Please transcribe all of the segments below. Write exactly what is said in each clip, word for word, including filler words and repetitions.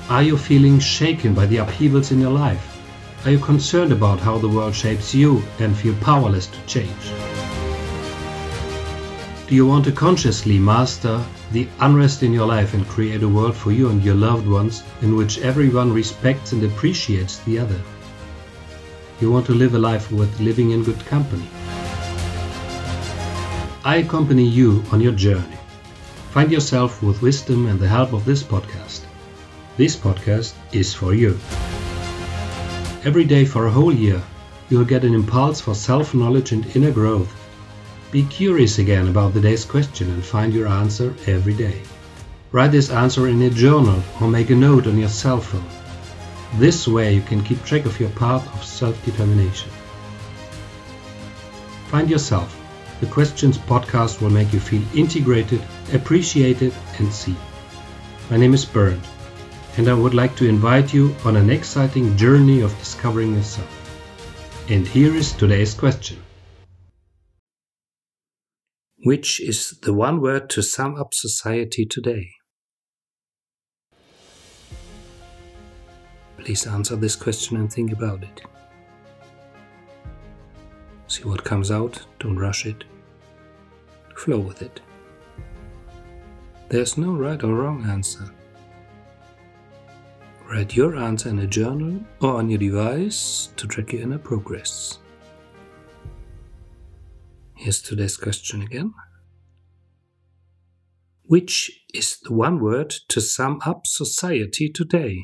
Are you feeling shaken by the upheavals in your life? Are you concerned about how the world shapes you and feel powerless to change? Do you want to consciously master the unrest in your life and create a world for you and your loved ones in which everyone respects and appreciates the other? You want to live a life worth living in good company. I accompany you on your journey. Find yourself with wisdom and the help of this podcast. This podcast is for you. Every day for a whole year, you'll get an impulse for self-knowledge and inner growth. Be curious again about the day's question and find your answer every day. Write this answer in a journal or make a note on your cell phone. This way you can keep track of your path of self-determination. Find yourself. The Questions podcast will make you feel integrated, appreciated and seen. My name is Bernd, and I would like to invite you on an exciting journey of discovering yourself. And here is today's question. Which is the one word to sum up society today? Please answer this question and think about it. See what comes out, don't rush it. Flow with it. There's no right or wrong answer. Write your answer in a journal or on your device to track your inner progress. Here's today's question again. Which is the one word to sum up society today?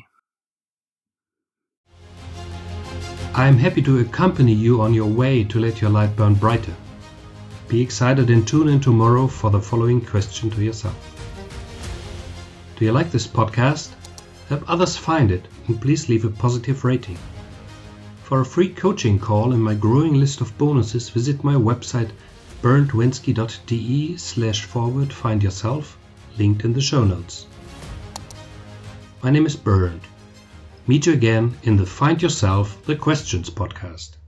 I am happy to accompany you on your way to let your light burn brighter. Be excited and tune in tomorrow for the following question to yourself. Do you like this podcast? Help others find it and please leave a positive rating. For a free coaching call and my growing list of bonuses, visit my website berndwensky.de slash forward find yourself, linked in the show notes. My name is Bernd. Meet you again in the Find Yourself, the Questions podcast.